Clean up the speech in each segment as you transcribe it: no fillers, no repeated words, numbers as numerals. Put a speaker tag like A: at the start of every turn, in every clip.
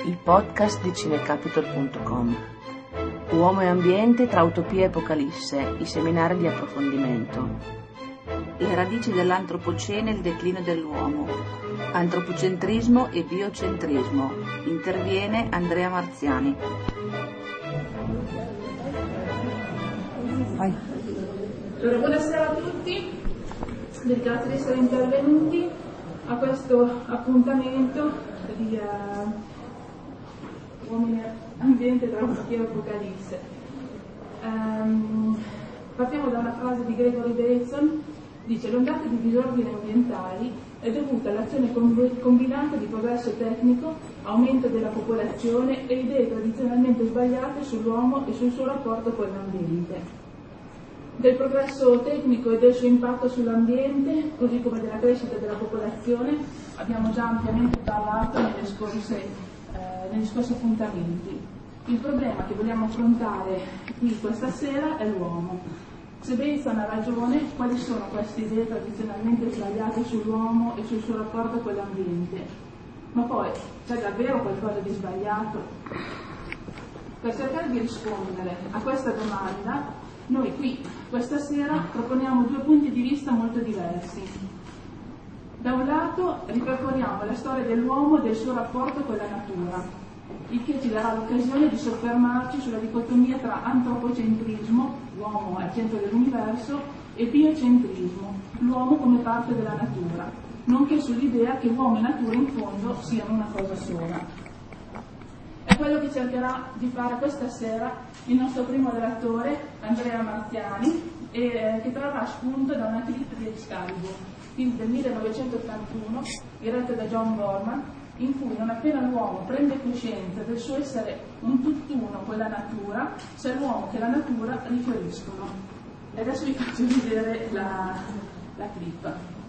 A: il podcast di cinecapital.com. Uomo e ambiente tra utopia e apocalisse, i seminari di approfondimento. Le radici dell'antropocene e il declino dell'uomo. Antropocentrismo e biocentrismo. Interviene Andrea Marziani.
B: Vai. Allora, buonasera a tutti, grazie di essere intervenuti a questo appuntamento di uomini e ambiente tra utopia e apocalisse. Partiamo da una frase di Gregory Bateson, dice: l'ondata di disordini ambientali è dovuta all'azione combinata di progresso tecnico, aumento della popolazione e idee tradizionalmente sbagliate sull'uomo e sul suo rapporto con l'ambiente. Del progresso tecnico e del suo impatto sull'ambiente, così come della crescita della popolazione, abbiamo già ampiamente parlato negli scorsi appuntamenti. Il problema che vogliamo affrontare qui questa sera è l'uomo. Se Bateson ha ragione, quali sono queste idee tradizionalmente sbagliate sull'uomo e sul suo rapporto con l'ambiente? Ma poi, c'è davvero qualcosa di sbagliato? Per cercare di rispondere a questa domanda, noi qui questa sera proponiamo due punti di vista molto diversi. Da un lato ripercorriamo la storia dell'uomo e del suo rapporto con la natura, il che ci darà l'occasione di soffermarci sulla dicotomia tra antropocentrismo, l'uomo al centro dell'universo, e biocentrismo, l'uomo come parte della natura, nonché sull'idea che uomo e natura in fondo siano una cosa sola. È quello che cercherà di fare questa sera il nostro primo relatore, Andrea Marziani, che trarrà spunto da una clip di Excalibur, film del 1981, diretto da John Borman, in cui non appena l'uomo prende coscienza del suo essere un tutt'uno con la natura, sia l'uomo che la natura riferiscono. E adesso vi faccio vedere la clip.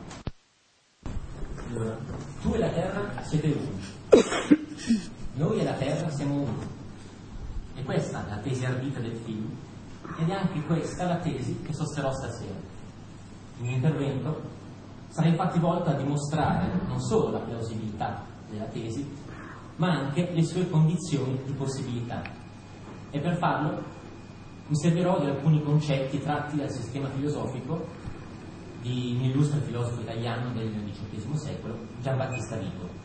C: Allora, tu e la Terra siete uno. Noi e la Terra siamo uno. E questa è la tesi ardita del film, ed è anche questa la tesi che sosterrò stasera. Il mio intervento sarà infatti volto a dimostrare non solo la plausibilità della tesi, ma anche le sue condizioni di possibilità. E per farlo mi servirò di alcuni concetti tratti dal sistema filosofico di un illustre filosofo italiano del XVIII secolo, Giambattista Vico.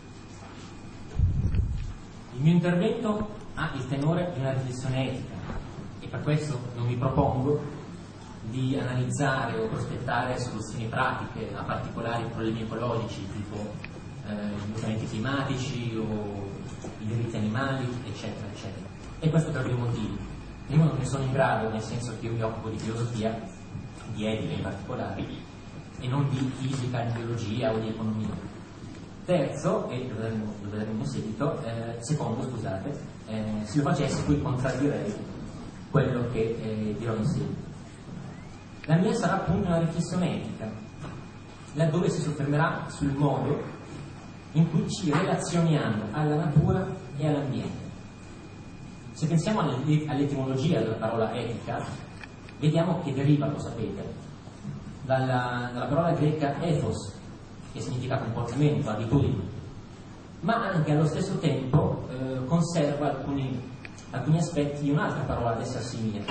C: Il mio intervento ha il tenore di una riflessione etica e per questo non mi propongo di analizzare o prospettare soluzioni pratiche a particolari problemi ecologici tipo i mutamenti climatici o i diritti animali, eccetera, eccetera. E questo per due motivi. Primo, non ne sono in grado, nel senso che io mi occupo di filosofia, di etica in particolare, e non di fisica, di biologia o di economia. Terzo, e lo vedremo in seguito, secondo, se lo facessi poi contraddirei quello che dirò in seguito. La mia sarà appunto una riflessione etica, laddove si soffermerà sul modo in cui ci relazioniamo alla natura e all'ambiente. Se pensiamo all'etimologia della parola etica, vediamo che deriva, lo sapete, dalla parola greca ethos, che significa comportamento, abitudine, ma anche allo stesso tempo conserva alcuni aspetti di un'altra parola ad essa simile,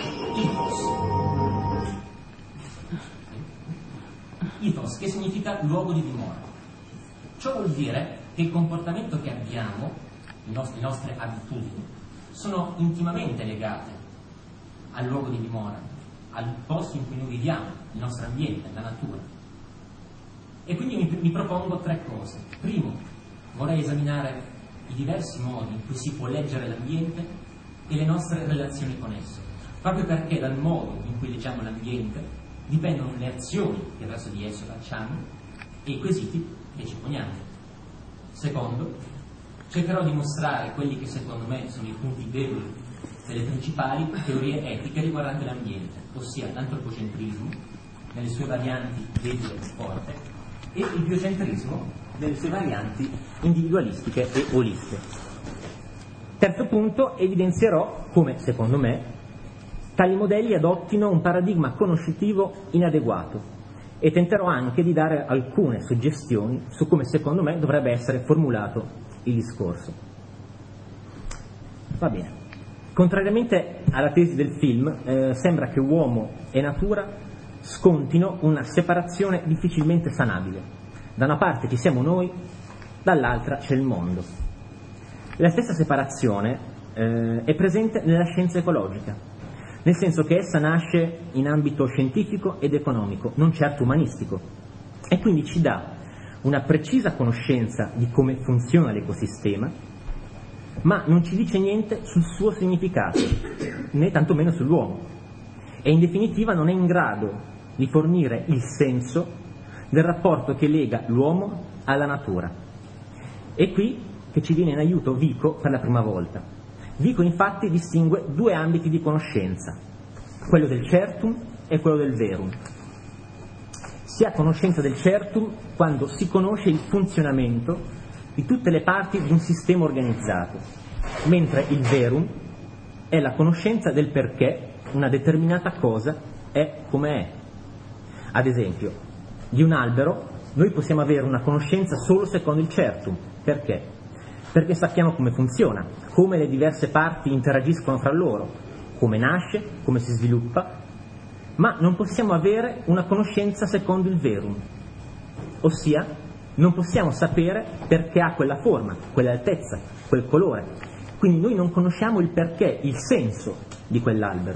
C: ethos, che significa luogo di dimora. Ciò vuol dire che il comportamento che abbiamo, le nostre abitudini, sono intimamente legate al luogo di dimora, al posto in cui noi viviamo, il nostro ambiente, la natura. E quindi mi propongo tre cose. Primo, vorrei esaminare i diversi modi in cui si può leggere l'ambiente e le nostre relazioni con esso, proprio perché dal modo in cui leggiamo l'ambiente dipendono le azioni che verso di esso facciamo e i quesiti che ci poniamo. Secondo, cercherò di mostrare quelli che secondo me sono i punti deboli delle principali teorie etiche riguardanti l'ambiente, ossia l'antropocentrismo nelle sue varianti deboli e forte, e il biocentrismo nelle sue varianti individualistiche e olistiche. Terzo punto, evidenzierò come, secondo me, tali modelli adottino un paradigma conoscitivo inadeguato e tenterò anche di dare alcune suggestioni su come, secondo me, dovrebbe essere formulato il discorso. Va bene. Contrariamente alla tesi del film, sembra che uomo e natura scontino una separazione difficilmente sanabile. Da una parte ci siamo noi, dall'altra c'è il mondo. La stessa separazione è presente nella scienza ecologica, nel senso che essa nasce in ambito scientifico ed economico, non certo umanistico, e quindi ci dà una precisa conoscenza di come funziona l'ecosistema, ma non ci dice niente sul suo significato, né tantomeno sull'uomo, e in definitiva non è in grado di fornire il senso del rapporto che lega l'uomo alla natura. È qui che ci viene in aiuto Vico per la prima volta. Vico infatti distingue due ambiti di conoscenza, quello del certum e quello del verum. Si ha conoscenza del certum quando si conosce il funzionamento di tutte le parti di un sistema organizzato, mentre il verum è la conoscenza del perché una determinata cosa è come è. Ad esempio, di un albero noi possiamo avere una conoscenza solo secondo il certum. Perché? Perché sappiamo come funziona, come le diverse parti interagiscono fra loro, come nasce, come si sviluppa, ma non possiamo avere una conoscenza secondo il verum, ossia non possiamo sapere perché ha quella forma, quell'altezza, quel colore. Quindi noi non conosciamo il perché, il senso di quell'albero.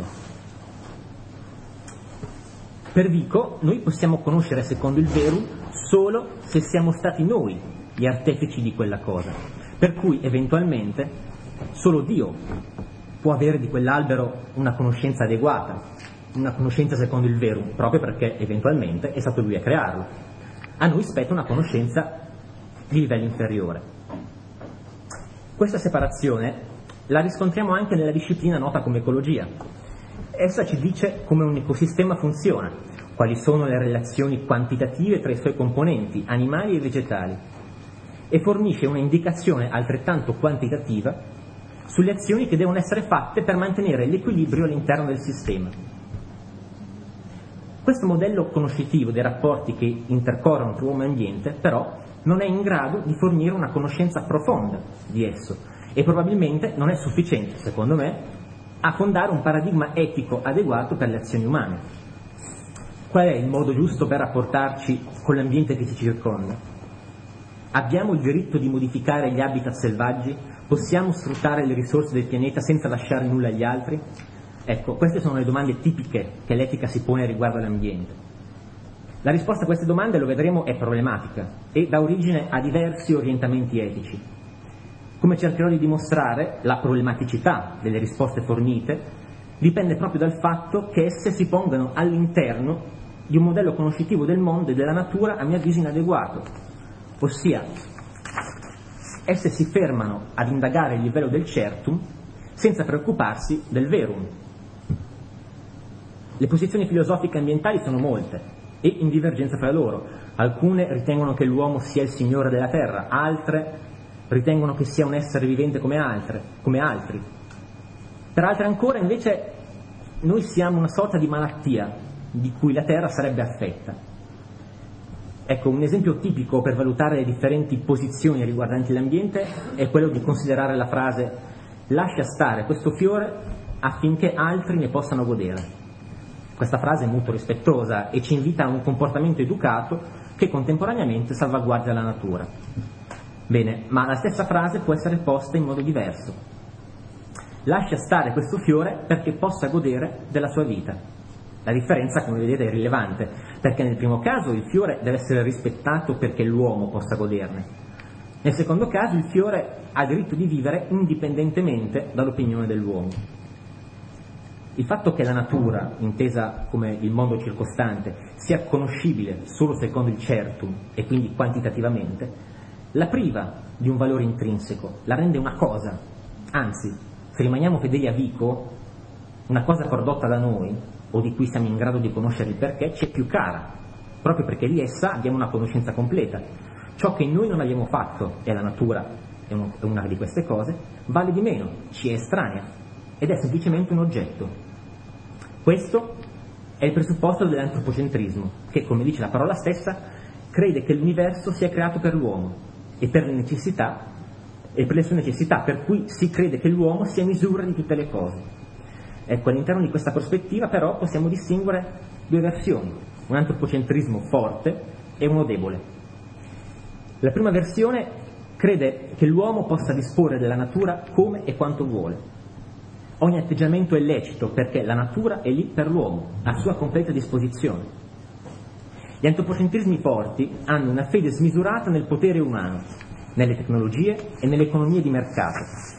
C: Per Vico noi possiamo conoscere secondo il verum solo se siamo stati noi gli artefici di quella cosa, per cui eventualmente solo Dio può avere di quell'albero una conoscenza adeguata, una conoscenza secondo il verum, proprio perché eventualmente è stato lui a crearlo. A noi spetta una conoscenza di livello inferiore. Questa separazione la riscontriamo anche nella disciplina nota come ecologia. Essa ci dice come un ecosistema funziona, quali sono le relazioni quantitative tra i suoi componenti, animali e vegetali, e fornisce una indicazione altrettanto quantitativa sulle azioni che devono essere fatte per mantenere l'equilibrio all'interno del sistema. Questo modello conoscitivo dei rapporti che intercorrono tra uomo e ambiente, però, non è in grado di fornire una conoscenza profonda di esso e probabilmente non è sufficiente, secondo me, a fondare un paradigma etico adeguato per le azioni umane. Qual è il modo giusto per rapportarci con l'ambiente che ci circonda? Abbiamo il diritto di modificare gli habitat selvaggi? Possiamo sfruttare le risorse del pianeta senza lasciare nulla agli altri? Ecco, queste sono le domande tipiche che l'etica si pone riguardo all'ambiente. La risposta a queste domande, lo vedremo, è problematica e dà origine a diversi orientamenti etici. Come cercherò di dimostrare, la problematicità delle risposte fornite dipende proprio dal fatto che esse si pongano all'interno di un modello conoscitivo del mondo e della natura a mio avviso inadeguato, ossia esse si fermano ad indagare il livello del certum senza preoccuparsi del verum. Le posizioni filosofiche ambientali sono molte e in divergenza fra loro. Alcune ritengono che l'uomo sia il signore della terra, altre ritengono che sia un essere vivente come altri. Per altre ancora invece noi siamo una sorta di malattia di cui la terra sarebbe affetta. Ecco, un esempio tipico per valutare le differenti posizioni riguardanti l'ambiente è quello di considerare la frase "lascia stare questo fiore affinché altri ne possano godere". Questa frase è molto rispettosa e ci invita a un comportamento educato che contemporaneamente salvaguardia la natura. Bene, ma la stessa frase può essere posta in modo diverso. Lascia stare questo fiore perché possa godere della sua vita. La differenza, come vedete, è rilevante, perché nel primo caso il fiore deve essere rispettato perché l'uomo possa goderne. Nel secondo caso il fiore ha diritto di vivere indipendentemente dall'opinione dell'uomo. Il fatto che la natura, intesa come il mondo circostante, sia conoscibile solo secondo il certum e quindi quantitativamente, la priva di un valore intrinseco, la rende una cosa. Anzi, se rimaniamo fedeli a Vico, una cosa prodotta da noi, o di cui siamo in grado di conoscere il perché, ci è più cara, proprio perché di essa abbiamo una conoscenza completa. Ciò che noi non abbiamo fatto, e la natura è una di queste cose, vale di meno, ci è estranea, ed è semplicemente un oggetto. Questo è il presupposto dell'antropocentrismo, che, come dice la parola stessa, crede che l'universo sia creato per l'uomo e per le necessità
D: e per le sue necessità, per cui si crede che l'uomo sia misura di tutte le cose. Ecco, all'interno di questa prospettiva però possiamo distinguere due versioni, un antropocentrismo forte e uno debole. La prima versione crede che l'uomo possa disporre della natura come e quanto vuole. Ogni atteggiamento è lecito perché la natura è lì per l'uomo, a sua completa disposizione. Gli antropocentrismi forti hanno una fede smisurata nel potere umano, nelle tecnologie e nelle economie di mercato.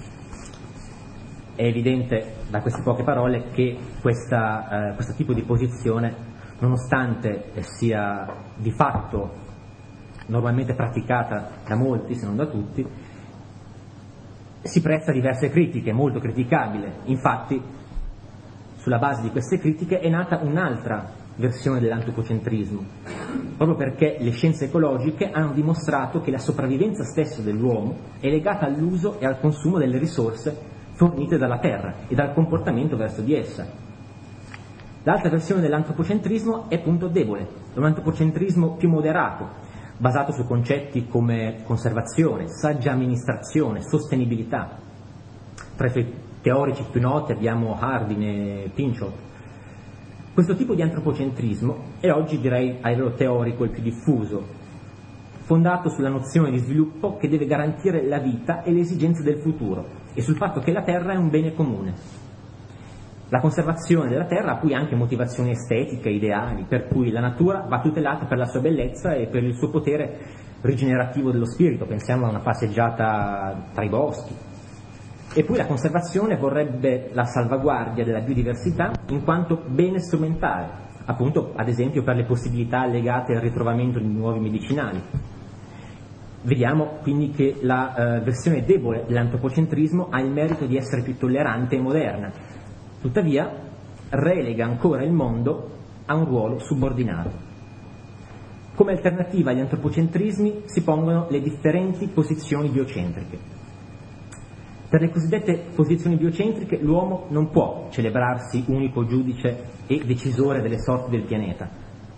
D: È evidente da queste poche parole che questo tipo di posizione, nonostante sia di fatto normalmente praticata da molti, se non da tutti, si presta a diverse critiche, molto criticabile. Infatti, sulla base di queste critiche è nata un'altra versione dell'antropocentrismo, proprio perché le scienze ecologiche hanno dimostrato che la sopravvivenza stessa dell'uomo è legata all'uso e al consumo delle risorse fornite dalla terra e dal comportamento verso di essa. L'altra versione dell'antropocentrismo è appunto debole, è un antropocentrismo più moderato, basato su concetti come conservazione, saggia amministrazione, sostenibilità. Tra i suoi teorici più noti abbiamo Hardin e Pinchot. Questo tipo di antropocentrismo è oggi, direi, a livello teorico il più diffuso, fondato sulla nozione di sviluppo che deve garantire la vita e le esigenze del futuro e sul fatto che la terra è un bene comune. La conservazione della terra ha poi anche motivazioni estetiche, ideali, per cui la natura va tutelata per la sua bellezza e per il suo potere rigenerativo dello spirito. Pensiamo a una passeggiata tra i boschi. E poi la conservazione vorrebbe la salvaguardia della biodiversità in quanto bene strumentale, appunto ad esempio per le possibilità legate al ritrovamento di nuovi medicinali. Vediamo quindi che la versione debole dell'antropocentrismo ha il merito di essere più tollerante e moderna, tuttavia relega ancora il mondo a un ruolo subordinato. Come alternativa agli antropocentrismi si pongono le differenti posizioni biocentriche. Per le cosiddette posizioni biocentriche l'uomo non può celebrarsi unico giudice e decisore delle sorti del pianeta.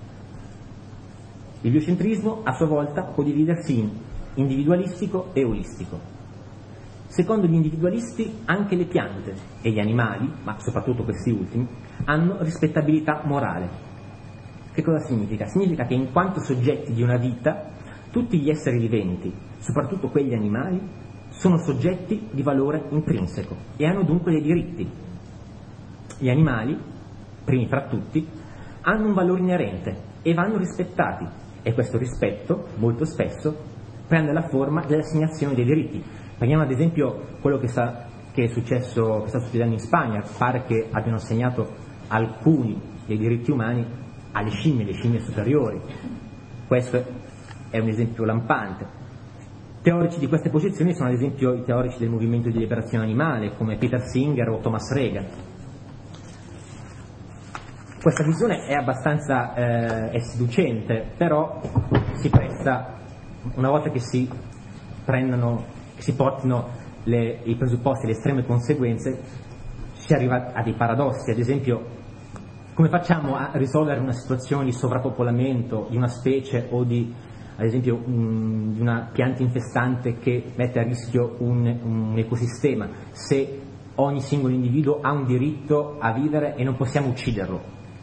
D: Il biocentrismo a sua volta può dividersi in individualistico e olistico. Secondo gli individualisti anche le piante e gli animali, ma soprattutto questi ultimi, hanno rispettabilità morale. Che cosa significa? Significa che in quanto soggetti di una vita, tutti gli esseri viventi, soprattutto quegli animali, sono soggetti di valore intrinseco e hanno dunque dei diritti. Gli animali, primi fra tutti, hanno un valore inerente e vanno rispettati e questo rispetto, molto spesso, prende la forma dell'assegnazione dei diritti. Prendiamo ad esempio quello che sta succedendo in Spagna. Pare che abbiano assegnato alcuni dei diritti umani alle scimmie, le scimmie superiori. Questo è un esempio lampante. Teorici di queste posizioni sono ad esempio i teorici del movimento di liberazione animale come Peter Singer o Thomas Reagan. Questa visione è abbastanza seducente, però si presta, una volta che si portino i presupposti e le estreme conseguenze, si arriva a dei paradossi. Ad esempio, come facciamo a risolvere una situazione di sovrappopolamento di una specie o ad esempio di una pianta infestante che mette a rischio un ecosistema, se ogni singolo individuo ha un diritto a vivere e non possiamo ucciderlo?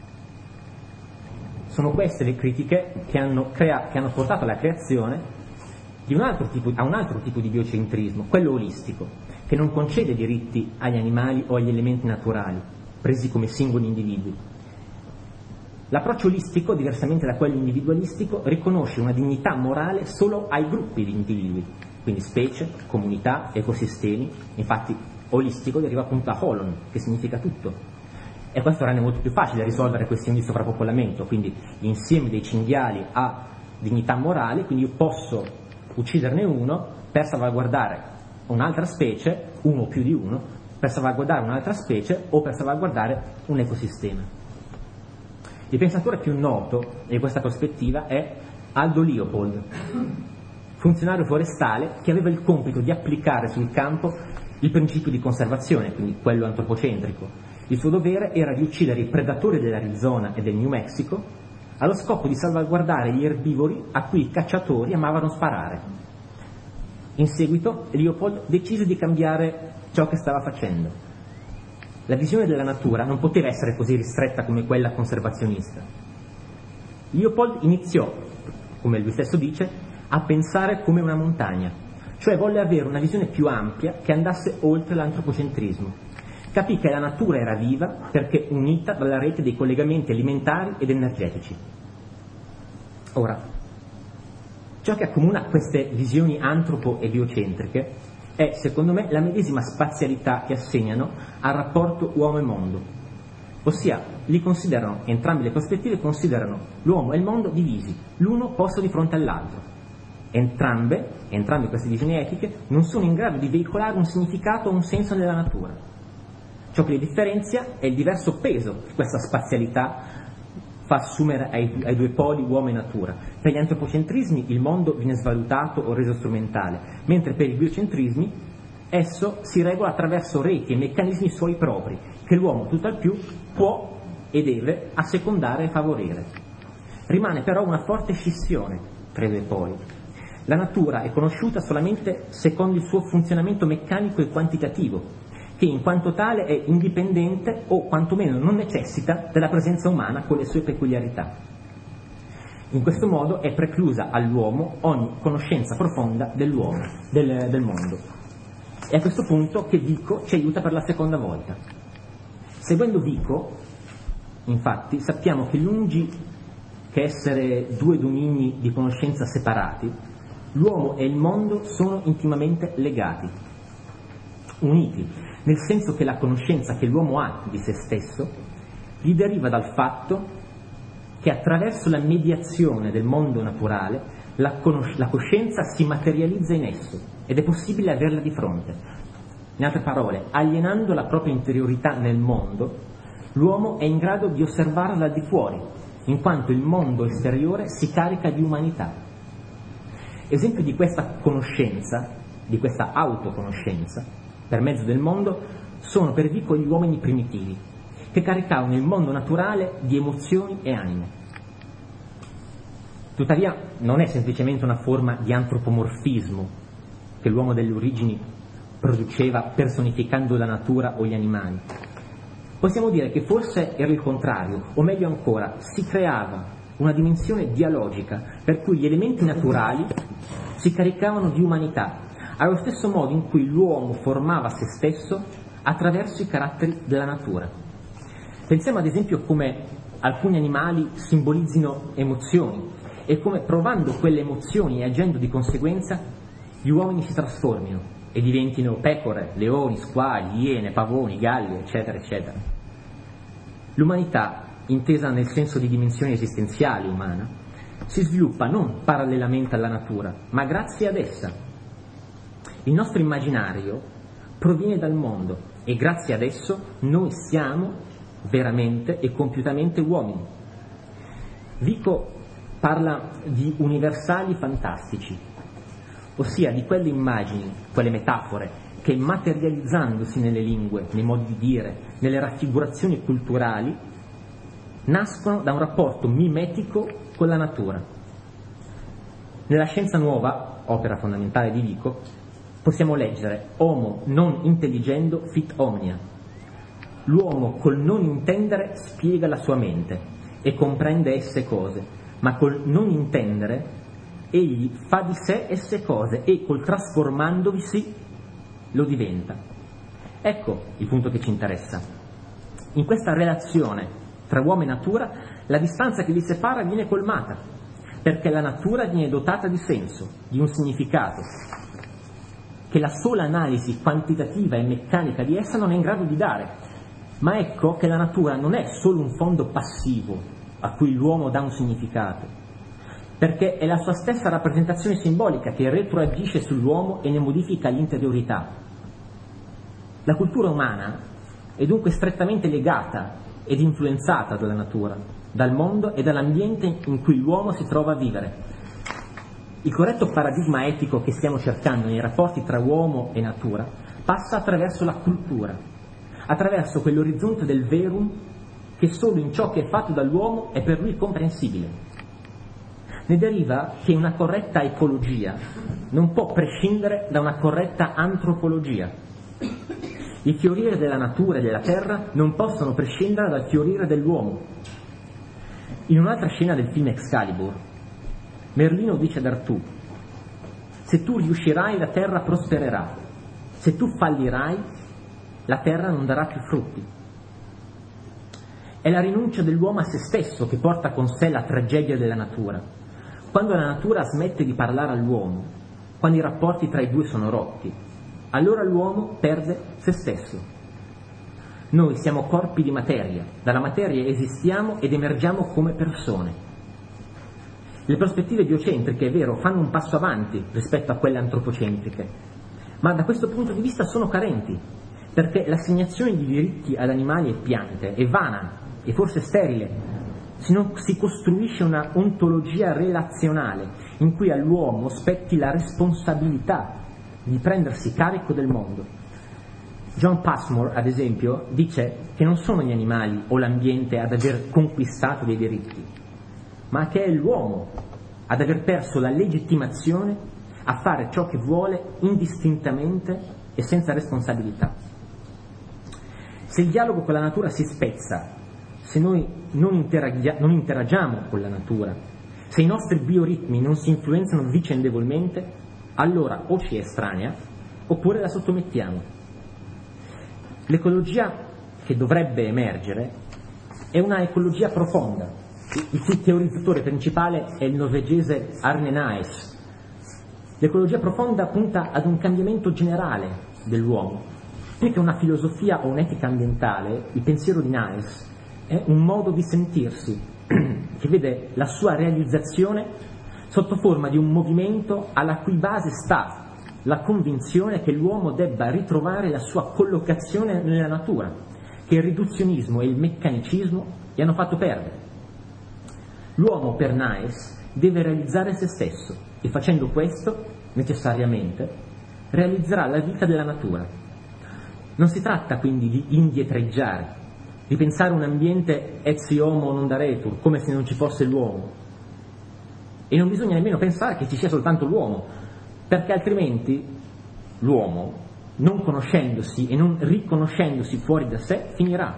D: Sono queste le critiche che hanno portato alla creazione a un altro tipo di biocentrismo, quello olistico, che non concede diritti agli animali o agli elementi naturali, presi come singoli individui. L'approccio olistico, diversamente da quello individualistico, riconosce una dignità morale solo ai gruppi di individui, quindi specie, comunità, ecosistemi. Infatti olistico deriva appunto da holon, che significa tutto. E questo rende molto più facile risolvere questioni di sovrappopolamento, quindi l'insieme dei cinghiali ha dignità morale, quindi io posso ucciderne uno per salvaguardare un'altra specie, uno o più di uno, per salvaguardare un'altra specie o per salvaguardare un ecosistema. Il pensatore più noto di questa prospettiva è Aldo Leopold, funzionario forestale che aveva il compito di applicare sul campo il principio di conservazione, quindi quello antropocentrico. Il suo dovere era di uccidere i predatori dell'Arizona e del New Mexico allo scopo di salvaguardare gli erbivori a cui i cacciatori amavano sparare. In seguito Leopold decise di cambiare ciò che stava facendo. La visione della natura non poteva essere così ristretta come quella conservazionista. Leopold iniziò, come lui stesso dice, a pensare come una montagna, cioè volle avere una visione più ampia che andasse oltre l'antropocentrismo. Capì che la natura era viva perché unita dalla rete dei collegamenti alimentari ed energetici. Ora, ciò che accomuna queste visioni antropo e biocentriche è, secondo me, la medesima spazialità che assegnano al rapporto uomo e mondo. Ossia, li considerano, entrambe le prospettive considerano l'uomo e il mondo divisi, l'uno posto di fronte all'altro. Entrambe queste visioni etiche non sono in grado di veicolare un significato o un senso nella natura. Ciò che li differenzia è il diverso peso che questa spazialità fa assumere ai due poli uomo e natura. Per gli antropocentrismi il mondo viene svalutato o reso strumentale, mentre per i biocentrismi esso si regola attraverso reti e meccanismi suoi propri, che l'uomo tutt'al più può e deve assecondare e favorire. Rimane però una forte scissione tra i due poli. La natura è conosciuta solamente secondo il suo funzionamento meccanico e quantitativo, che in quanto tale è indipendente o quantomeno non necessita della presenza umana con le sue peculiarità. In questo modo è preclusa all'uomo ogni conoscenza profonda dell'uomo, del mondo. È a questo punto che Vico ci aiuta per la seconda volta. Seguendo Vico, infatti, sappiamo che lungi che essere due domini di conoscenza separati, l'uomo e il mondo sono intimamente legati, uniti, nel senso che la conoscenza che l'uomo ha di se stesso gli deriva dal fatto che attraverso la mediazione del mondo naturale la coscienza si materializza in esso ed è possibile averla di fronte. In altre parole, alienando la propria interiorità nel mondo, l'uomo è in grado di osservarla al di fuori, in quanto il mondo esteriore si carica di umanità. Esempio di questa conoscenza, di questa autoconoscenza, per mezzo del mondo, sono per Vico gli uomini primitivi, che caricavano il mondo naturale di emozioni e anime. Tuttavia non è semplicemente una forma di antropomorfismo che l'uomo delle origini produceva personificando la natura o gli animali. Possiamo dire che forse era il contrario, o meglio ancora, si creava una dimensione dialogica per cui gli elementi naturali si caricavano di umanità, allo stesso modo in cui l'uomo formava se stesso attraverso i caratteri della natura. Pensiamo ad esempio come alcuni animali simbolizzino emozioni e come provando quelle emozioni e agendo di conseguenza gli uomini si trasformino e diventino pecore, leoni, squali, iene, pavoni, galli, eccetera, eccetera. L'umanità, intesa nel senso di dimensione esistenziale umana, si sviluppa non parallelamente alla natura, ma grazie ad essa. Il nostro immaginario proviene dal mondo e grazie ad esso noi siamo veramente e compiutamente uomini. Vico parla di universali fantastici, ossia di quelle immagini, quelle metafore che materializzandosi nelle lingue, nei modi di dire, nelle raffigurazioni culturali, nascono da un rapporto mimetico con la natura. Nella Scienza Nuova, opera fondamentale di Vico, possiamo leggere Homo non intelligendo fit omnia. L'uomo col non intendere spiega la sua mente e comprende esse cose, ma col non intendere egli fa di sé esse cose e col trasformandovisi lo diventa. Ecco il punto che ci interessa. In questa relazione tra uomo e natura la distanza che li separa viene colmata, perché la natura viene dotata di senso, di un significato, che la sola analisi quantitativa e meccanica di essa non è in grado di dare. Ma ecco che la natura non è solo un fondo passivo a cui l'uomo dà un significato, perché è la sua stessa rappresentazione simbolica che retroagisce sull'uomo e ne modifica l'interiorità. La cultura umana è dunque strettamente legata ed influenzata dalla natura, dal mondo e dall'ambiente in cui l'uomo si trova a vivere. Il corretto paradigma etico che stiamo cercando nei rapporti tra uomo e natura passa attraverso la cultura, attraverso quell'orizzonte del verum che solo in ciò che è fatto dall'uomo è per lui comprensibile. ne deriva che una corretta ecologia non può prescindere da una corretta antropologia. I fiorire della natura e della terra non possono prescindere dal fiorire dell'uomo. In un'altra scena del film Excalibur, Merlino dice ad Artù: se tu riuscirai, la terra prospererà; se tu fallirai, la terra non darà più frutti. È la rinuncia dell'uomo a se stesso che porta con sé la tragedia della natura. Quando la natura smette di parlare all'uomo, quando i rapporti tra i due sono rotti, allora l'uomo perde se stesso. Noi siamo corpi di materia, dalla materia esistiamo ed emergiamo come persone. Le prospettive biocentriche, è vero, fanno un passo avanti rispetto a quelle antropocentriche, ma da questo punto di vista sono carenti, perché l'assegnazione di diritti ad animali e piante è vana e forse sterile se non si costruisce una ontologia relazionale in cui all'uomo spetti la responsabilità di prendersi carico del mondo. John Passmore, ad esempio, dice che non sono gli animali o l'ambiente ad aver conquistato dei diritti, ma che è l'uomo ad aver perso la legittimazione a fare ciò che vuole indistintamente e senza responsabilità. Se il dialogo con la natura si spezza, se noi non interagiamo con la natura, se i nostri bioritmi non si influenzano vicendevolmente, allora o ci estranea oppure la sottomettiamo. L'ecologia che dovrebbe emergere è una ecologia profonda, il cui teorizzatore principale è il norvegese Arne Naes. L'ecologia profonda punta ad un cambiamento generale dell'uomo. Più che una filosofia o un'etica ambientale, il pensiero di Naes è un modo di sentirsi che vede la sua realizzazione sotto forma di un movimento alla cui base sta la convinzione che l'uomo debba ritrovare la sua collocazione nella natura, che il riduzionismo e il meccanicismo gli hanno fatto perdere. L'uomo, per Naes, deve realizzare se stesso e facendo questo, necessariamente, realizzerà la vita della natura. Non si tratta quindi di indietreggiare, di pensare un ambiente etsi homo non daretur, come se non ci fosse l'uomo. E non bisogna nemmeno pensare che ci sia soltanto l'uomo, perché altrimenti l'uomo, non conoscendosi e non riconoscendosi fuori da sé, finirà.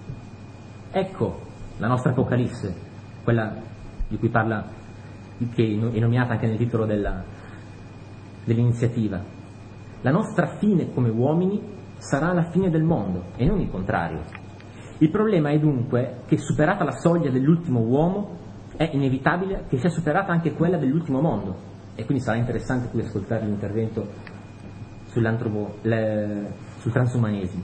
D: Ecco la nostra Apocalisse, quella di cui parla, che è nominata anche nel titolo dell'iniziativa. La nostra fine come uomini sarà la fine del mondo e non il contrario. Il problema è dunque che, superata la soglia dell'ultimo uomo, è inevitabile che sia superata anche quella dell'ultimo mondo, e quindi sarà interessante qui ascoltare l'intervento sul transumanesimo.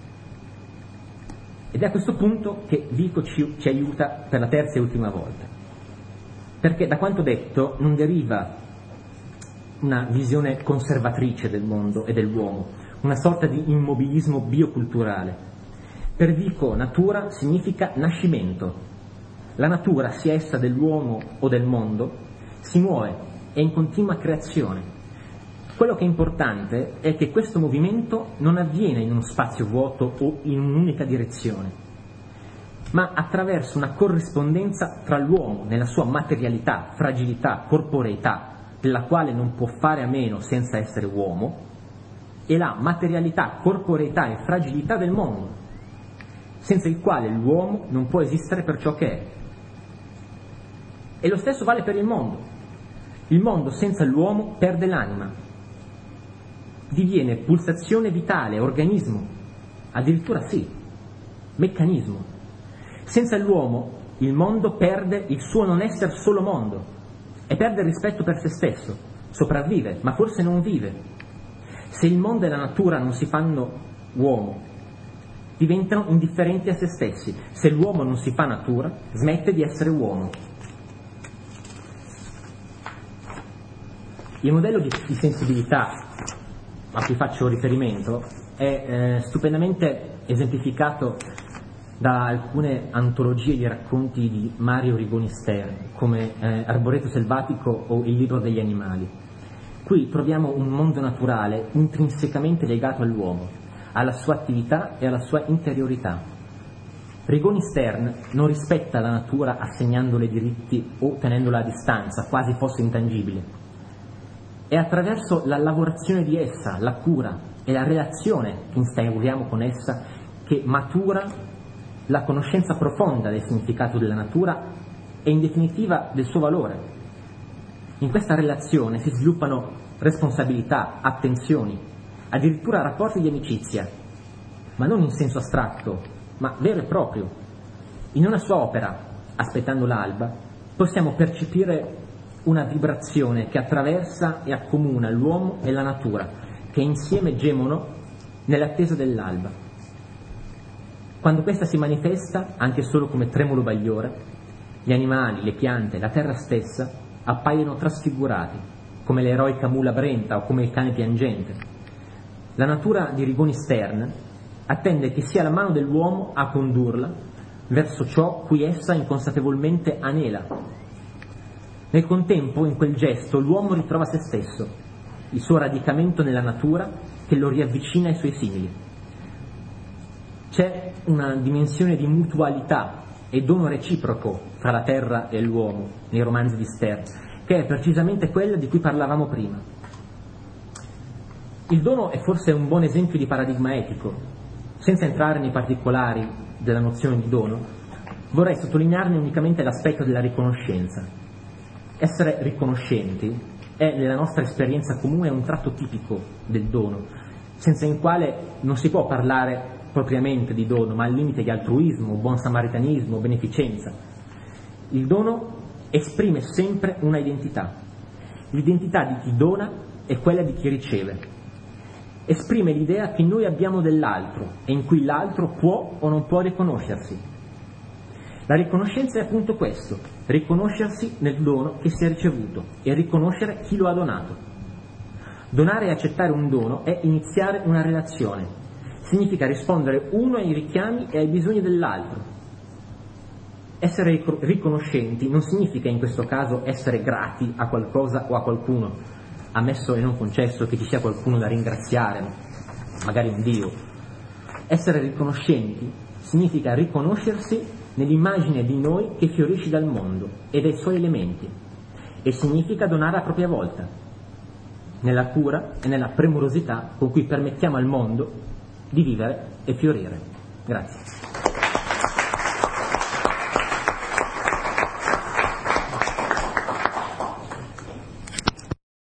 D: Ed è a questo punto che Vico ci aiuta per la terza e ultima volta, perché da quanto detto non deriva una visione conservatrice del mondo e dell'uomo, una sorta di immobilismo bioculturale. Per Vico natura significa nascimento. La natura, sia essa dell'uomo o del mondo, si muove, è in continua creazione. Quello che è importante è che questo movimento non avviene in uno spazio vuoto o in un'unica direzione, ma attraverso una corrispondenza tra l'uomo nella sua materialità, fragilità, corporeità, della quale non può fare a meno senza essere uomo, e la materialità, corporeità e fragilità del mondo, senza il quale l'uomo non può esistere per ciò che è. E lo stesso vale per il mondo. Il mondo senza l'uomo perde l'anima, diviene pulsazione vitale, organismo, addirittura sì, meccanismo. Senza l'uomo il mondo perde il suo non essere solo mondo e perde il rispetto per se stesso, sopravvive, ma forse non vive. Se il mondo e la natura non si fanno uomo, diventano indifferenti a se stessi. Se l'uomo non si fa natura, smette di essere uomo. Il modello di sensibilità a cui faccio riferimento è stupendamente esemplificato da alcune antologie di racconti di Mario Rigoni Stern, come Arboreto selvatico o Il libro degli animali. Qui troviamo un mondo naturale intrinsecamente legato all'uomo, alla sua attività e alla sua interiorità. Rigoni Stern non rispetta la natura assegnandole diritti o tenendola a distanza, quasi fosse intangibile. È attraverso la lavorazione di essa, la cura e la relazione che instauriamo con essa che matura la conoscenza profonda del significato della natura e in definitiva del suo valore. In questa relazione si sviluppano responsabilità, attenzioni, addirittura rapporti di amicizia, ma non in senso astratto, ma vero e proprio. In una sua opera, Aspettando l'alba, possiamo percepire una vibrazione che attraversa e accomuna l'uomo e la natura, che insieme gemono nell'attesa dell'alba. Quando questa si manifesta, anche solo come tremolo bagliore, gli animali, le piante, la terra stessa appaiono trasfigurati, come l'eroica mula brenta o come il cane piangente. La natura di Rigoni Stern attende che sia la mano dell'uomo a condurla verso ciò cui essa inconsapevolmente anela. Nel contempo, in quel gesto, l'uomo ritrova se stesso, il suo radicamento nella natura che lo riavvicina ai suoi simili. C'è una dimensione di mutualità e dono reciproco fra la terra e l'uomo nei romanzi di Stern, che è precisamente quella di cui parlavamo prima. Il dono è forse un buon esempio di paradigma etico. Senza entrare nei particolari della nozione di dono, vorrei sottolinearne unicamente l'aspetto della riconoscenza. Essere riconoscenti è, nella nostra esperienza comune, un tratto tipico del dono, senza il quale non si può parlare propriamente di dono, ma al limite di altruismo, buon samaritanismo, beneficenza. Il dono esprime sempre una identità. L'identità di chi dona è quella di chi riceve. Esprime l'idea che noi abbiamo dell'altro e in cui l'altro può o non può riconoscersi. La riconoscenza è appunto questo, riconoscersi nel dono che si è ricevuto e riconoscere chi lo ha donato. Donare e accettare un dono è iniziare una relazione, significa rispondere uno ai richiami e ai bisogni dell'altro. Essere riconoscenti non significa in questo caso essere grati a qualcosa o a qualcuno, ammesso e non concesso che ci sia qualcuno da ringraziare, magari un Dio. Essere riconoscenti significa riconoscersi nell'immagine di noi che fiorisce dal mondo e dai suoi elementi, e significa donare a propria volta, nella cura e nella premurosità con cui permettiamo al mondo di vivere e fiorire. Grazie.